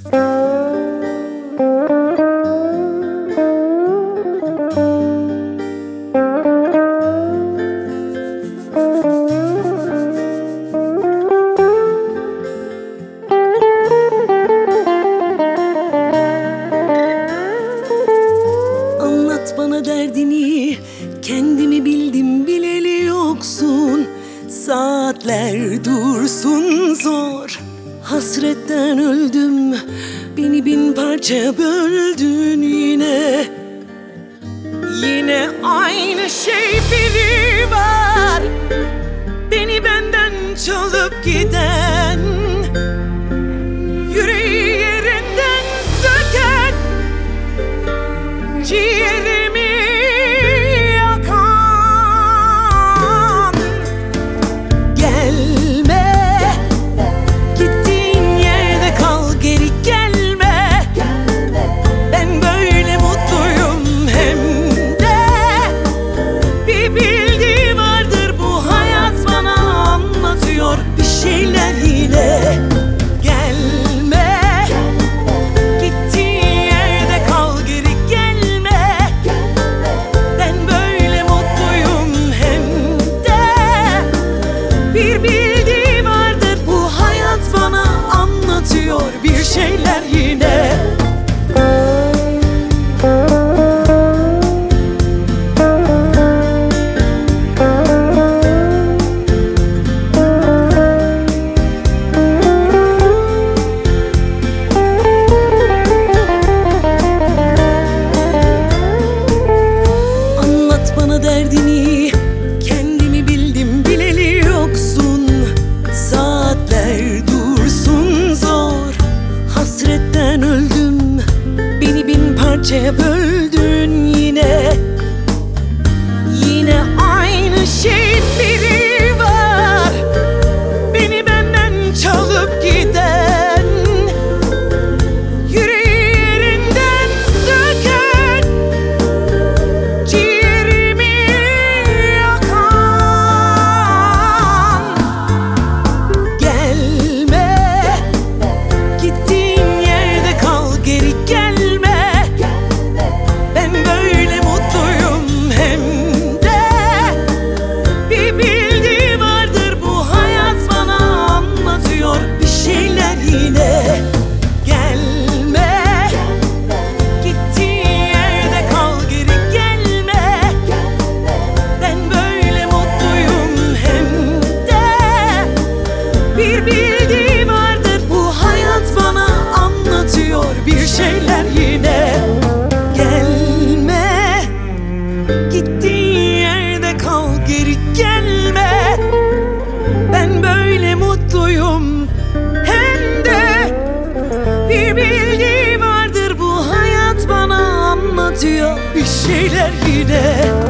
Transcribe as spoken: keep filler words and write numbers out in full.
Anlat bana derdini, kendimi bildim bileli yoksun. Saatler dursun zor, hasretten öldüm. Beni bin parça böldün yine. Yine aynı şey biri var, beni benden çalıp giden. Yüreği yerinden söken, ciğerimi yakan. Gelme, gittiğin yerde kal, geri gelme. Ben böyle mutluyum hem de. Bir bildiği vardır bu hayat, bana anlatıyor bir şeyler yine. Gelme, gittiğin yerde kal, geri gelme. Ben böyle mutluyum hem de. Bir bildiği vardır bu hayat, bana anlatıyor bir şeyler yine. Anlat bana derdini, kendimi bildim bileli yoksun. Saatler dursun zor, hasretten öldüm. Beni bin parçaya böldün yine. Yine aynı şey biri var, beni benden çalıp giden. Yüreği yerinden söken, ciğerimi yakan. Gelme, gittiğin yerde kal, geri gelme. Ben böyle mutluyum hem de. Bir bildiği vardır bu hayat, bana anlatıyor bir şeyler yine. Gelme, gittiğin yerde kal, geri gelme. Ben böyle mutluyum hem de. Bir bildiği vardır bu hayat, bana anlatıyor bir şeyler yine. Gelme, gittiğin yerde kal, geri gelme. Ben böyle mutluyum hem de. Bir bildiği vardır bu hayat, bana anlatıyor bir şeyler yine.